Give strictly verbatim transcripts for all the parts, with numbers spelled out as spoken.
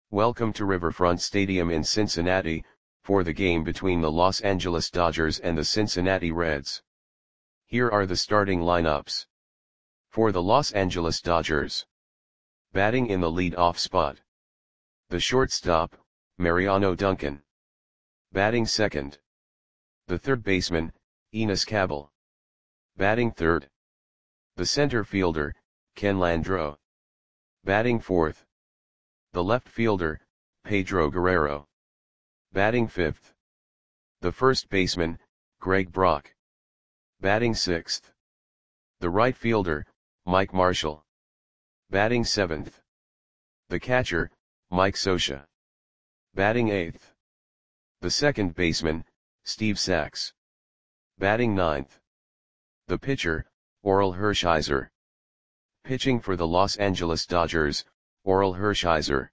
Welcome to Riverfront Stadium in Cincinnati, for the game between the Los Angeles Dodgers and the Cincinnati Reds. Here are the starting lineups. For the Los Angeles Dodgers. Batting in the lead-off spot. The shortstop, Mariano Duncan. Batting second. The third baseman, Enos Cabell. Batting third. The center fielder, Ken Landreaux. Batting fourth. The left fielder, Pedro Guerrero. Batting fifth. The first baseman, Greg Brock. Batting sixth. The right fielder, Mike Marshall. Batting seventh. The catcher, Mike Scioscia. Batting eighth. The second baseman, Steve Sax. Batting ninth. The pitcher, Orel Hershiser. Pitching for the Los Angeles Dodgers, Orel Hershiser.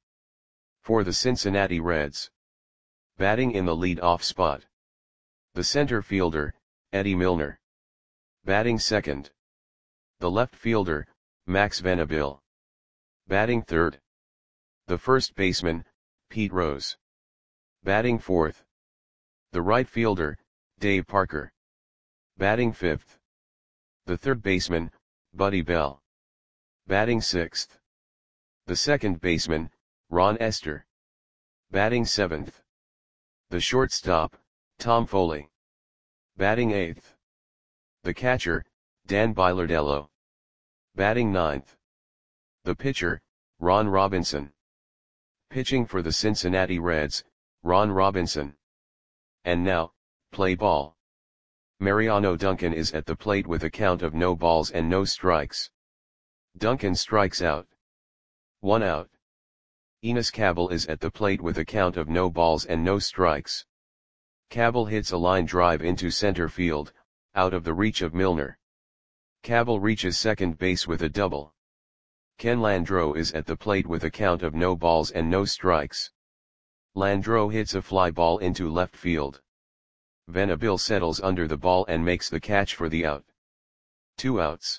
For the Cincinnati Reds. Batting in the lead-off spot. The center fielder, Eddie Milner. Batting second. The left fielder, Max Venable. Batting third. The first baseman, Pete Rose. Batting fourth. The right fielder, Dave Parker. Batting fifth. The third baseman, Buddy Bell. Batting sixth. The second baseman, Ron Estes. Batting seventh. The shortstop, Tom Foley. Batting eighth. The catcher, Dan Bilardello. Batting ninth. The pitcher, Ron Robinson. Pitching for the Cincinnati Reds, Ron Robinson. And now, play ball. Mariano Duncan is at the plate with a count of no balls and no strikes. Duncan strikes out. One out. Enos Cabell is at the plate with a count of no balls and no strikes. Cabell hits a line drive into center field, out of the reach of Milner. Cabell reaches second base with a double. Ken Landreaux is at the plate with a count of no balls and no strikes. Landreaux hits a fly ball into left field. Venable settles under the ball and makes the catch for the out. Two outs.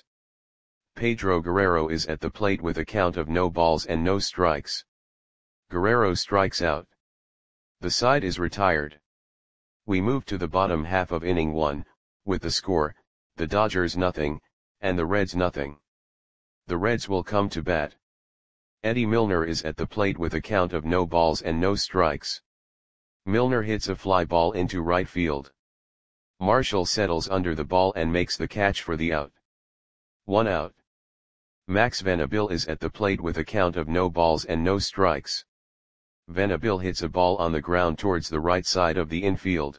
Pedro Guerrero is at the plate with a count of no balls and no strikes. Guerrero strikes out. The side is retired. We move to the bottom half of inning one, with the score, the Dodgers nothing, and the Reds nothing. The Reds will come to bat. Eddie Milner is at the plate with a count of no balls and no strikes. Milner hits a fly ball into right field. Marshall settles under the ball and makes the catch for the out. One out. Max Venable is at the plate with a count of no balls and no strikes. Venable hits a ball on the ground towards the right side of the infield.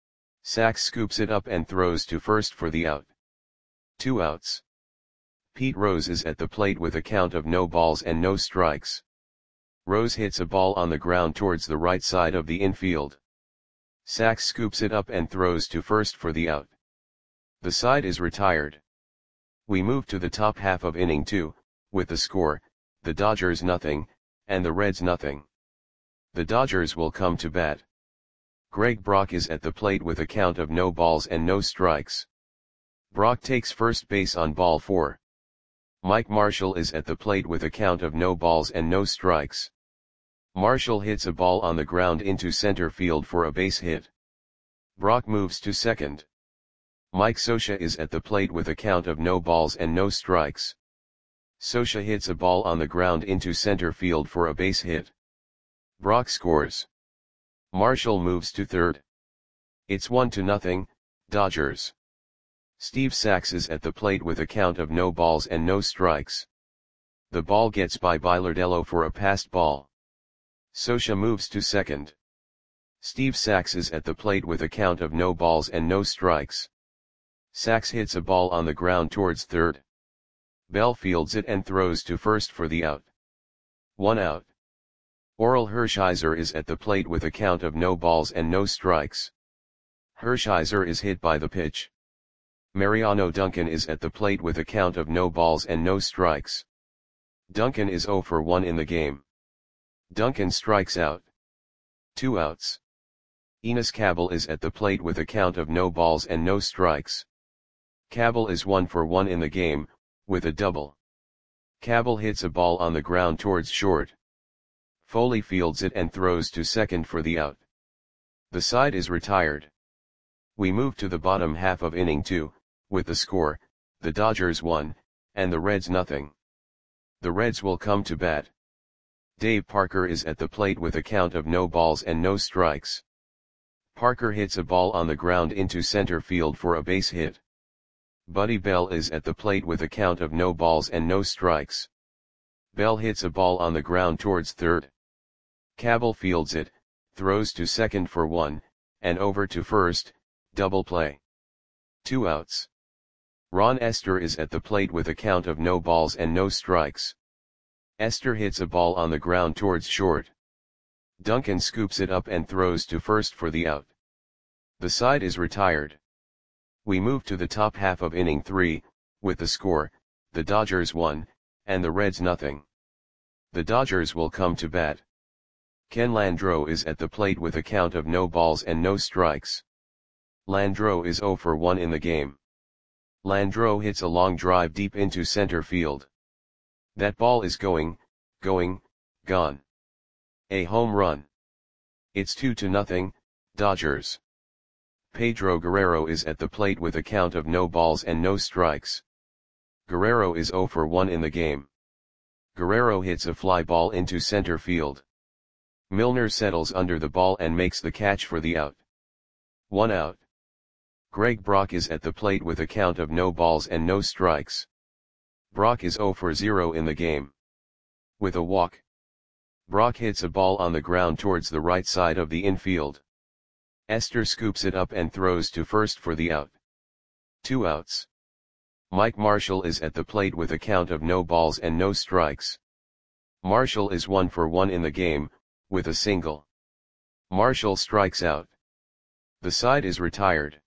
Sax scoops it up and throws to first for the out. Two outs. Pete Rose is at the plate with a count of no balls and no strikes. Rose hits a ball on the ground towards the right side of the infield. Sax scoops it up and throws to first for the out. The side is retired. We move to the top half of inning two, with the score, the Dodgers nothing, and the Reds nothing. The Dodgers will come to bat. Greg Brock is at the plate with a count of no balls and no strikes. Brock takes first base on ball four. Mike Marshall is at the plate with a count of no balls and no strikes. Marshall hits a ball on the ground into center field for a base hit. Brock moves to second. Mike Scioscia is at the plate with a count of no balls and no strikes. Scioscia hits a ball on the ground into center field for a base hit. Brock scores. Marshall moves to third. It's one to nothing, Dodgers. Steve Sax is at the plate with a count of no balls and no strikes. The ball gets by Bilardello for a passed ball. Scioscia moves to second. Steve Sax is at the plate with a count of no balls and no strikes. Sax hits a ball on the ground towards third. Bell fields it and throws to first for the out. One out. Orel Hershiser is at the plate with a count of no balls and no strikes. Hershiser is hit by the pitch. Mariano Duncan is at the plate with a count of no balls and no strikes. Duncan is zero for one in the game. Duncan strikes out. Two outs. Enos Cabell is at the plate with a count of no balls and no strikes. Cabell is one for one in the game, with a double. Cabell hits a ball on the ground towards short. Foley fields it and throws to second for the out. The side is retired. We move to the bottom half of inning two, with the score, the Dodgers one, and the Reds nothing. The Reds will come to bat. Dave Parker is at the plate with a count of no balls and no strikes. Parker hits a ball on the ground into center field for a base hit. Buddy Bell is at the plate with a count of no balls and no strikes. Bell hits a ball on the ground towards third. Cabell fields it, throws to second for one, and over to first, double play. Two outs. Ron Estes is at the plate with a count of no balls and no strikes. Estes hits a ball on the ground towards short. Duncan scoops it up and throws to first for the out. The side is retired. We move to the top half of inning three, with the score, the Dodgers one, and the Reds nothing. The Dodgers will come to bat. Ken Landreau is at the plate with a count of no balls and no strikes. Landreau is oh for one in the game. Landreau hits a long drive deep into center field. That ball is going, going, gone. A home run. It's two to nothing, Dodgers. Pedro Guerrero is at the plate with a count of no balls and no strikes. Guerrero is oh for one in the game. Guerrero hits a fly ball into center field. Milner settles under the ball and makes the catch for the out. One out. Greg Brock is at the plate with a count of no balls and no strikes. Brock is oh for zero in the game. With a walk. Brock hits a ball on the ground towards the right side of the infield. Estes scoops it up and throws to first for the out. Two outs. Mike Marshall is at the plate with a count of no balls and no strikes. Marshall is one for one in the game, with a single. Marshall strikes out. The side is retired.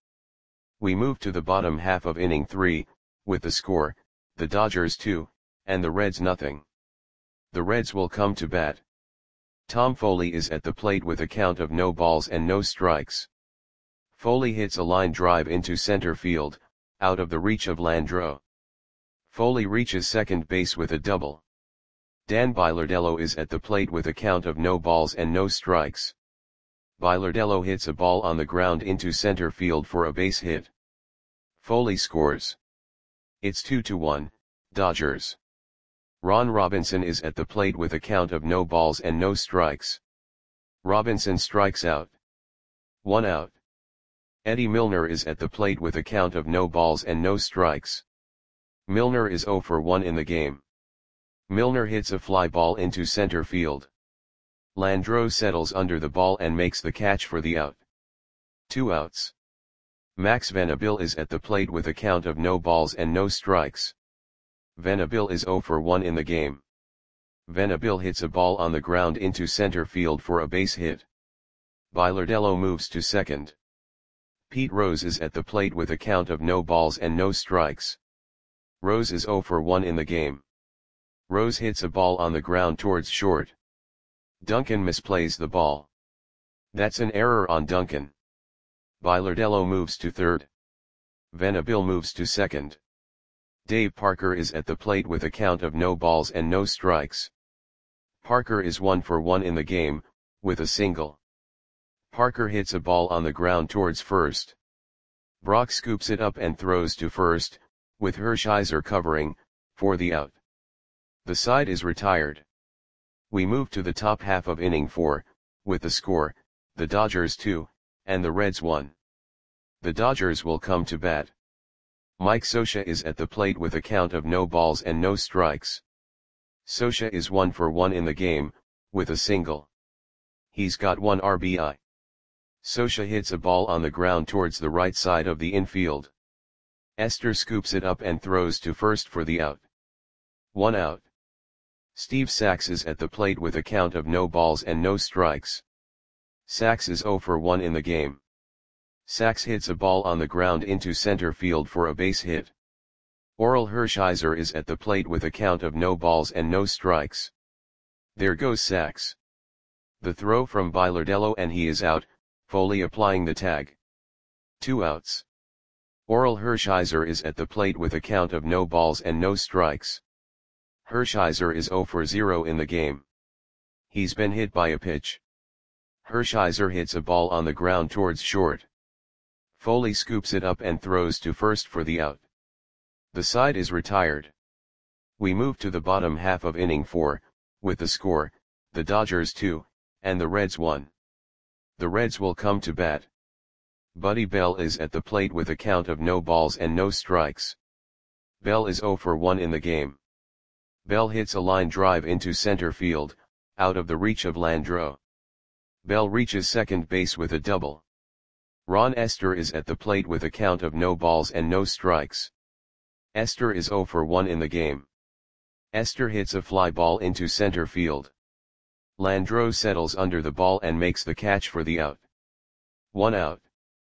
We move to the bottom half of inning three, with the score, the Dodgers two, and the Reds nothing. The Reds will come to bat. Tom Foley is at the plate with a count of no balls and no strikes. Foley hits a line drive into center field, out of the reach of Landreau. Foley reaches second base with a double. Dan Bilardello is at the plate with a count of no balls and no strikes. Bilardello hits a ball on the ground into center field for a base hit. Foley scores. It's two to one, Dodgers. Ron Robinson is at the plate with a count of no balls and no strikes. Robinson strikes out. One out. Eddie Milner is at the plate with a count of no balls and no strikes. Milner is oh for one in the game. Milner hits a fly ball into center field. Landreau settles under the ball and makes the catch for the out. Two outs. Max Venable is at the plate with a count of no balls and no strikes. Venable is oh for one in the game. Venable hits a ball on the ground into center field for a base hit. Bilardello moves to second. Pete Rose is at the plate with a count of no balls and no strikes. Rose is oh for one in the game. Rose hits a ball on the ground towards short. Duncan misplays the ball. That's an error on Duncan. Bilardello moves to third. Venable moves to second. Dave Parker is at the plate with a count of no balls and no strikes. Parker is one for one in the game, with a single. Parker hits a ball on the ground towards first. Brock scoops it up and throws to first, with Hershiser covering, for the out. The side is retired. We move to the top half of inning four, with the score, the Dodgers two, and the Reds one. The Dodgers will come to bat. Mike Scioscia is at the plate with a count of no balls and no strikes. Scioscia is one for one in the game, with a single. He's got one R B I. Scioscia hits a ball on the ground towards the right side of the infield. Estes scoops it up and throws to first for the out. One out. Steve Sax is at the plate with a count of no balls and no strikes. Sax is oh for one in the game. Sax hits a ball on the ground into center field for a base hit. Orel Hershiser is at the plate with a count of no balls and no strikes. There goes Sax. The throw from Bilardello and he is out, Foley applying the tag. Two outs. Orel Hershiser is at the plate with a count of no balls and no strikes. Hershiser is oh for zero in the game. He's been hit by a pitch. Hershiser hits a ball on the ground towards short. Foley scoops it up and throws to first for the out. The side is retired. We move to the bottom half of inning four, with the score, the Dodgers two, and the Reds one. The Reds will come to bat. Buddy Bell is at the plate with a count of no balls and no strikes. Bell is oh for one in the game. Bell hits a line drive into center field, out of the reach of Landreaux. Bell reaches second base with a double. Ron Estes is at the plate with a count of no balls and no strikes. Estes is oh for one in the game. Estes hits a fly ball into center field. Landreaux settles under the ball and makes the catch for the out. One out.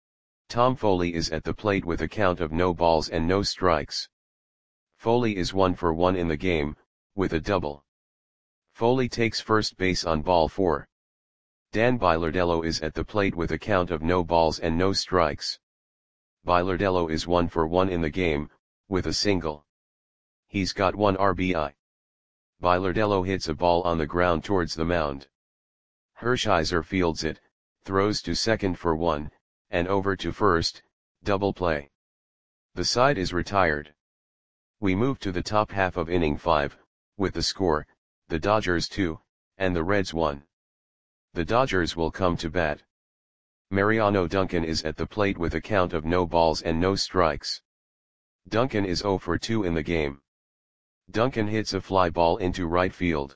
Tom Foley is at the plate with a count of no balls and no strikes. Foley is one for one in the game, with a double. Foley takes first base on ball four. Dan Bilardello is at the plate with a count of no balls and no strikes. Bilardello is one for one in the game, with a single. He's got one R B I. Bilardello hits a ball on the ground towards the mound. Hershiser fields it, throws to second for one, and over to first, double play. The side is retired. We move to the top half of inning five, with the score, the Dodgers two, and the Reds one. The Dodgers will come to bat. Mariano Duncan is at the plate with a count of no balls and no strikes. Duncan is oh for two in the game. Duncan hits a fly ball into right field.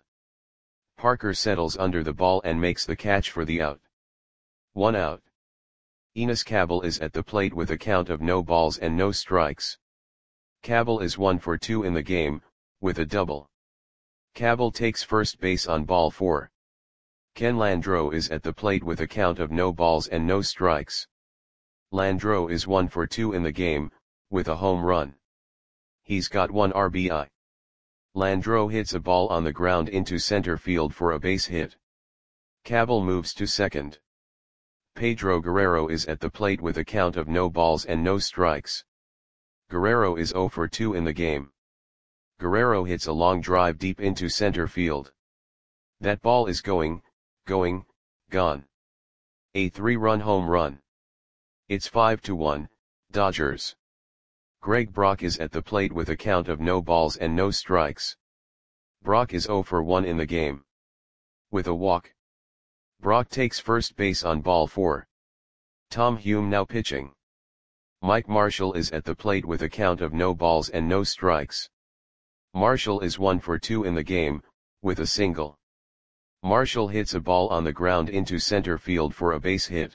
Parker settles under the ball and makes the catch for the out. One out. Enos Cabell is at the plate with a count of no balls and no strikes. Cabell is one for two in the game, with a double. Cabell takes first base on ball four. Ken Landreaux is at the plate with a count of no balls and no strikes. Landreaux is one for two in the game, with a home run. He's got one R B I. Landreaux hits a ball on the ground into center field for a base hit. Cabell moves to second. Pedro Guerrero is at the plate with a count of no balls and no strikes. Guerrero is oh for two in the game. Guerrero hits a long drive deep into center field. That ball is going, going, gone. A three-run home run. It's five to one, Dodgers. Greg Brock is at the plate with a count of no balls and no strikes. Brock is oh for one in the game. With a walk. Brock takes first base on ball four. Tom Hume now pitching. Mike Marshall is at the plate with a count of no balls and no strikes. Marshall is one for two in the game, with a single. Marshall hits a ball on the ground into center field for a base hit.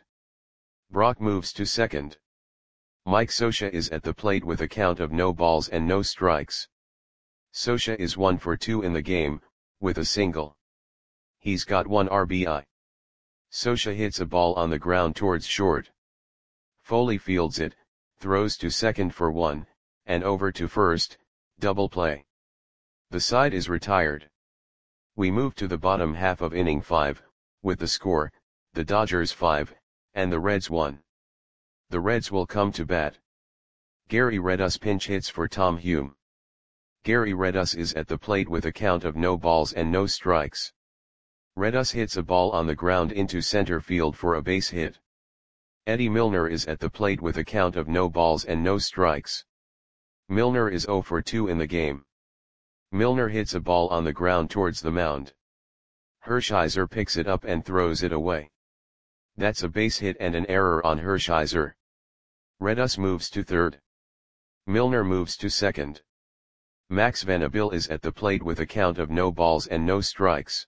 Brock moves to second. Mike Scioscia is at the plate with a count of no balls and no strikes. Scioscia is one for two in the game, with a single. He's got one R B I. Scioscia hits a ball on the ground towards short. Foley fields it, throws to second for one, and over to first, double play. The side is retired. We move to the bottom half of inning five, with the score, the Dodgers five, and the Reds one. The Reds will come to bat. Gary Redus pinch hits for Tom Hume. Gary Redus is at the plate with a count of no balls and no strikes. Redus hits a ball on the ground into center field for a base hit. Eddie Milner is at the plate with a count of no balls and no strikes. Milner is oh for two in the game. Milner hits a ball on the ground towards the mound. Hershiser picks it up and throws it away. That's a base hit and an error on Hershiser. Redus moves to third. Milner moves to second. Max Venable is at the plate with a count of no balls and no strikes.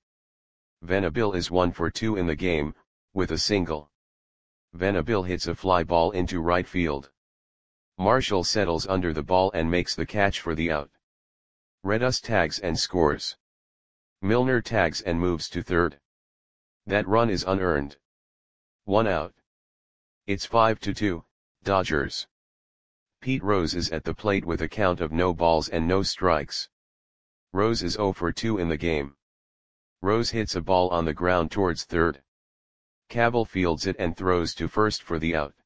Venable is one for two in the game, with a single. Venable hits a fly ball into right field. Marshall settles under the ball and makes the catch for the out. Redus tags and scores. Milner tags and moves to third. That run is unearned. One out. It's five to two, Dodgers. Pete Rose is at the plate with a count of no balls and no strikes. Rose is oh for two in the game. Rose hits a ball on the ground towards third. Cabell fields it and throws to first for the out.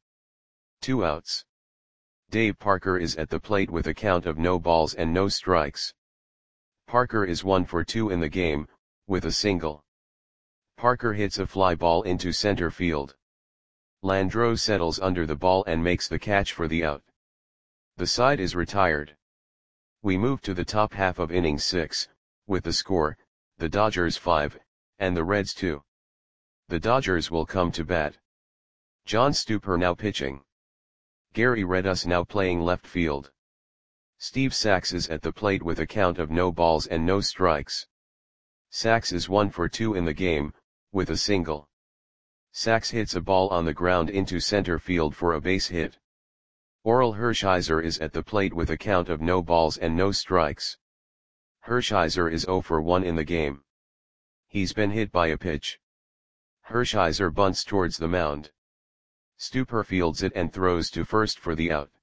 Two outs. Dave Parker is at the plate with a count of no balls and no strikes. Parker is one for two in the game, with a single. Parker hits a fly ball into center field. Landreau settles under the ball and makes the catch for the out. The side is retired. We move to the top half of inning six, with the score, the Dodgers five, and the Reds two. The Dodgers will come to bat. John Stupar now pitching. Gary Redus now playing left field. Steve Sax is at the plate with a count of no balls and no strikes. Sax is one for two in the game, with a single. Sax hits a ball on the ground into center field for a base hit. Orel Hershiser is at the plate with a count of no balls and no strikes. Hershiser is zero for one in the game. He's been hit by a pitch. Hershiser bunts towards the mound. Stupar fields it and throws to first for the out.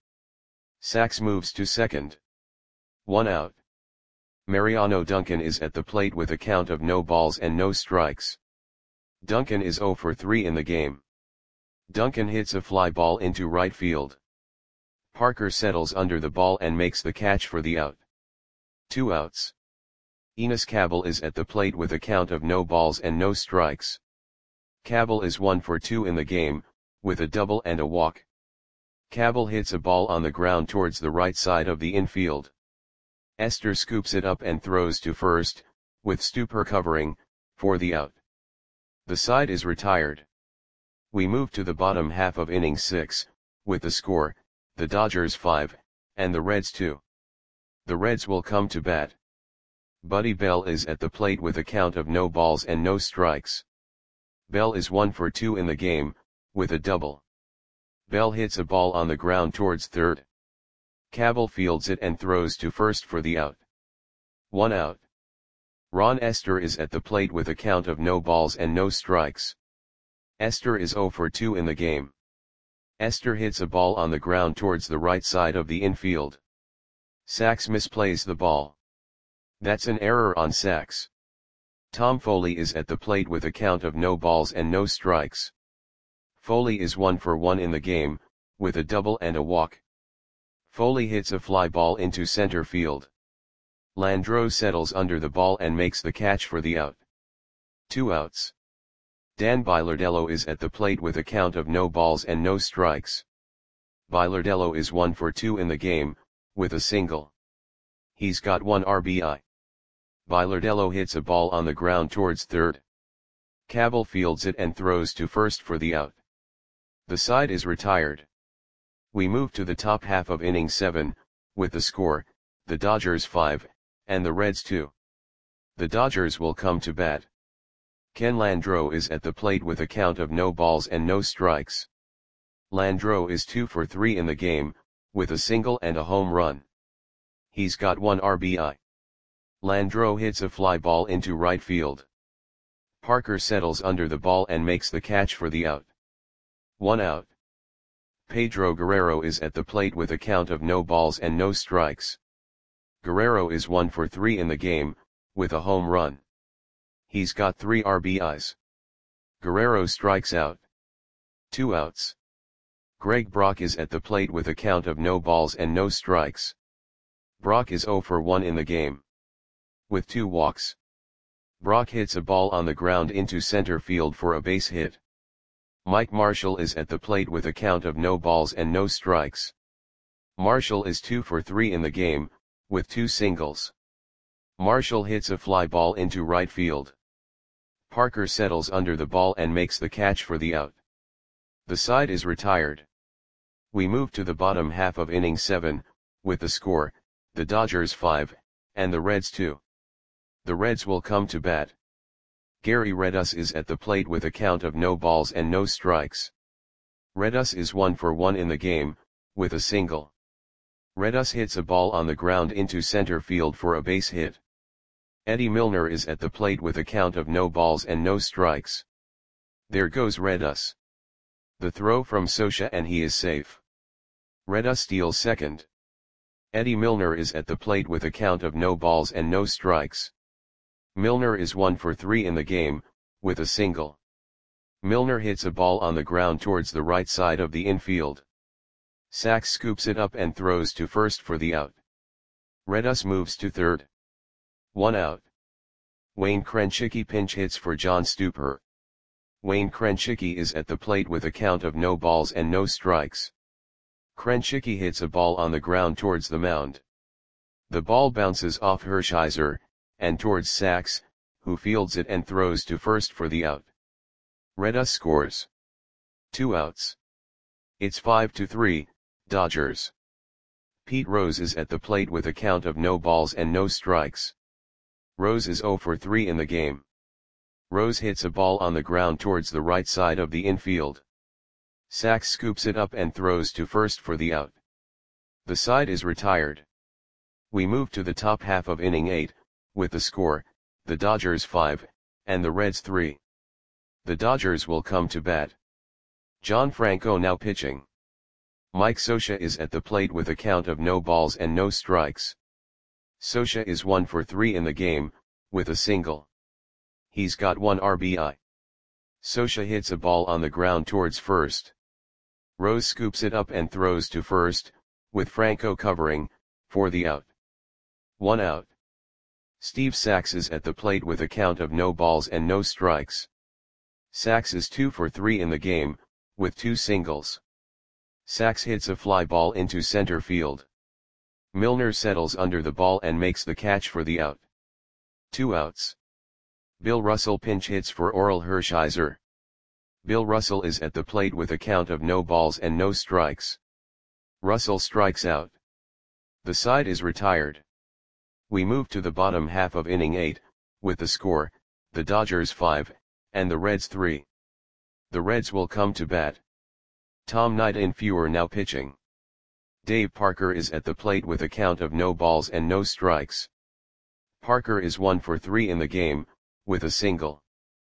Sax moves to second. One out. Mariano Duncan is at the plate with a count of no balls and no strikes. Duncan is zero for three in the game. Duncan hits a fly ball into right field. Parker settles under the ball and makes the catch for the out. Two outs. Enos Cabell is at the plate with a count of no balls and no strikes. Cabell is one for two in the game, with a double and a walk. Cabell hits a ball on the ground towards the right side of the infield. Esther scoops it up and throws to first, with Stupar covering, for the out. The side is retired. We move to the bottom half of inning six, with the score, the Dodgers five, and the Reds two. The Reds will come to bat. Buddy Bell is at the plate with a count of no balls and no strikes. Bell is one for two in the game, with a double. Bell hits a ball on the ground towards third. Cabell fields it and throws to first for the out. One out. Ron Esther is at the plate with a count of no balls and no strikes. Esther is zero for two in the game. Esther hits a ball on the ground towards the right side of the infield. Sax misplays the ball. That's an error on Sax. Tom Foley is at the plate with a count of no balls and no strikes. Foley is one for one in the game, with a double and a walk. Foley hits a fly ball into center field. Landreau settles under the ball and makes the catch for the out. Two outs. Dan Bilardello is at the plate with a count of no balls and no strikes. Bilardello is one for two in the game, with a single. He's got one R B I. Bilardello hits a ball on the ground towards third. Cabell fields it and throws to first for the out. The side is retired. We move to the top half of inning seven, with the score, the Dodgers five, and the Reds two. The Dodgers will come to bat. Ken Landreau is at the plate with a count of no balls and no strikes. Landreau is two for three in the game, with a single and a home run. He's got one R B I. Landreau hits a fly ball into right field. Parker settles under the ball and makes the catch for the out. One out. Pedro Guerrero is at the plate with a count of no balls and no strikes. Guerrero is one for three in the game, with a home run. He's got three R B Is. Guerrero strikes out. Two outs. Greg Brock is at the plate with a count of no balls and no strikes. Brock is zero for one in the game. With two walks. Brock hits a ball on the ground into center field for a base hit. Mike Marshall is at the plate with a count of no balls and no strikes. Marshall is two for three in the game, with two singles. Marshall hits a fly ball into right field. Parker settles under the ball and makes the catch for the out. The side is retired. We move to the bottom half of inning seven, with the score, the Dodgers five, and the Reds two. The Reds will come to bat. Gary Redus is at the plate with a count of no balls and no strikes. Redus is one for one in the game, with a single. Redus hits a ball on the ground into center field for a base hit. Eddie Milner is at the plate with a count of no balls and no strikes. There goes Redus. The throw from Scioscia and he is safe. Redus steals second. Eddie Milner is at the plate with a count of no balls and no strikes. Milner is one for three in the game, with a single. Milner hits a ball on the ground towards the right side of the infield. Sax scoops it up and throws to first for the out. Redus moves to third. One out. Wayne Krensicki pinch hits for John Stupar. Wayne Krenschicky is at the plate with a count of no balls and no strikes. Krenschicky hits a ball on the ground towards the mound. The ball bounces off Hershiser, and towards Sachs, who fields it and throws to first for the out. Redus scores. Two outs. It's five to three, Dodgers. Pete Rose is at the plate with a count of no balls and no strikes. Rose is oh for three in the game. Rose hits a ball on the ground towards the right side of the infield. Sachs scoops it up and throws to first for the out. The side is retired. We move to the top half of inning eight, with the score, the Dodgers five, and the Reds three. The Dodgers will come to bat. John Franco now pitching. Mike Scioscia is at the plate with a count of no balls and no strikes. Scioscia is one for three in the game, with a single. He's got one R B I. Scioscia hits a ball on the ground towards first. Rose scoops it up and throws to first, with Franco covering, for the out. One out. Steve Sachs is at the plate with a count of no balls and no strikes. Sachs is two for three in the game, with two singles. Sachs hits a fly ball into center field. Milner settles under the ball and makes the catch for the out. Two outs. Bill Russell pinch hits for Orel Hershiser. Bill Russell is at the plate with a count of no balls and no strikes. Russell strikes out. The side is retired. We move to the bottom half of inning eight, with the score, the Dodgers five, and the Reds three. The Reds will come to bat. Tom Nightinfuer now pitching. Dave Parker is at the plate with a count of no balls and no strikes. Parker is one for three in the game, with a single.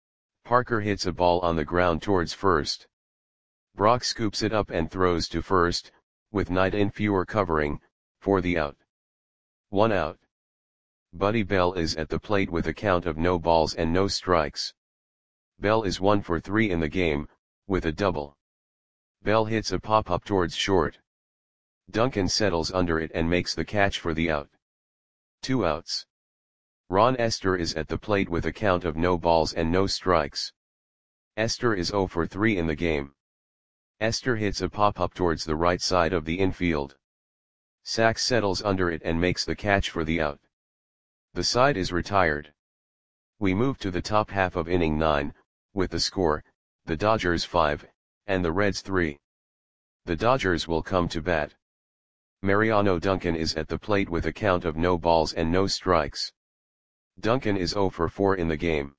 Parker hits a ball on the ground towards first. Brock scoops it up and throws to first, with Nightinfuer covering, for the out. One out. Buddy Bell is at the plate with a count of no balls and no strikes. Bell is one for three in the game, with a double. Bell hits a pop-up towards short. Duncan settles under it and makes the catch for the out. Two outs. Ron Estes is at the plate with a count of no balls and no strikes. Estes is oh for three in the game. Estes hits a pop-up towards the right side of the infield. Sachs settles under it and makes the catch for the out. The side is retired. We move to the top half of inning nine, with the score, the Dodgers five, and the Reds three. The Dodgers will come to bat. Mariano Duncan is at the plate with a count of no balls and no strikes. Duncan is oh for four in the game.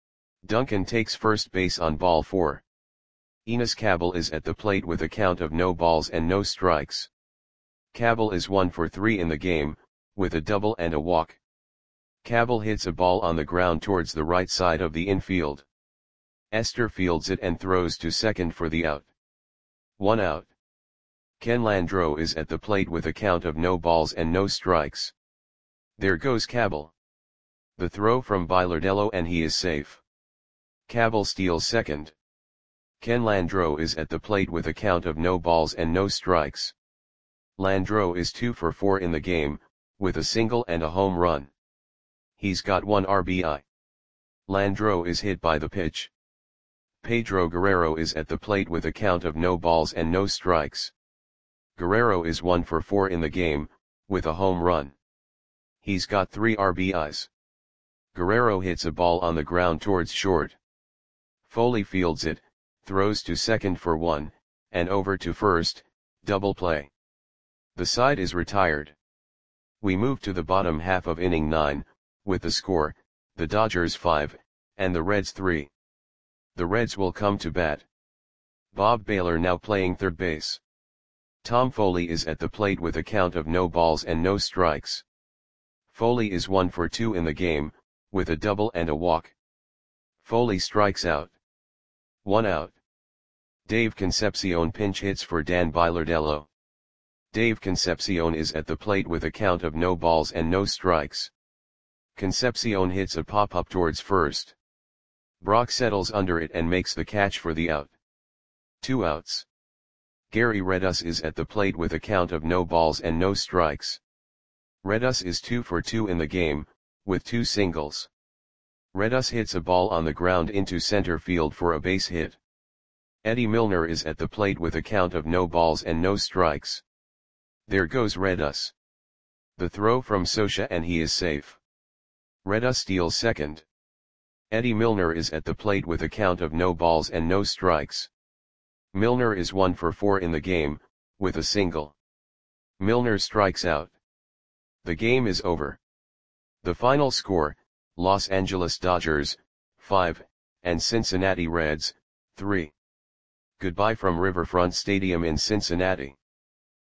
Duncan takes first base on ball four. Enos Cabell is at the plate with a count of no balls and no strikes. Cabell is one for three in the game, with a double and a walk. Cabell hits a ball on the ground towards the right side of the infield. Estes fields it and throws to second for the out. One out. Ken Landreau is at the plate with a count of no balls and no strikes. There goes Cabell. The throw from Bilardello and he is safe. Cabell steals second. Ken Landreau is at the plate with a count of no balls and no strikes. Landreau is two for four in the game, with a single and a home run. He's got one R B I. Landreau is hit by the pitch. Pedro Guerrero is at the plate with a count of no balls and no strikes. Guerrero is one for four in the game, with a home run. He's got three R B Is. Guerrero hits a ball on the ground towards short. Foley fields it, throws to second for one, and over to first, double play. The side is retired. We move to the bottom half of inning nine, with the score, the Dodgers five, and the Reds three. The Reds will come to bat. Bob Baylor now playing third base. Tom Foley is at the plate with a count of no balls and no strikes. Foley is one for two in the game, with a double and a walk. Foley strikes out. One out. Dave Concepcion pinch hits for Dan Bilardello. Dave Concepcion is at the plate with a count of no balls and no strikes. Concepcion hits a pop-up towards first. Brock settles under it and makes the catch for the out. Two outs. Gary Redus is at the plate with a count of no balls and no strikes. Redus is two for two in the game, with two singles. Redus hits a ball on the ground into center field for a base hit. Eddie Milner is at the plate with a count of no balls and no strikes. There goes Redus. The throw from Socha and he is safe. Redus steals second. Eddie Milner is at the plate with a count of no balls and no strikes. Milner is one for four in the game, with a single. Milner strikes out. The game is over. The final score, Los Angeles Dodgers, five, and Cincinnati Reds, three. Goodbye from Riverfront Stadium in Cincinnati.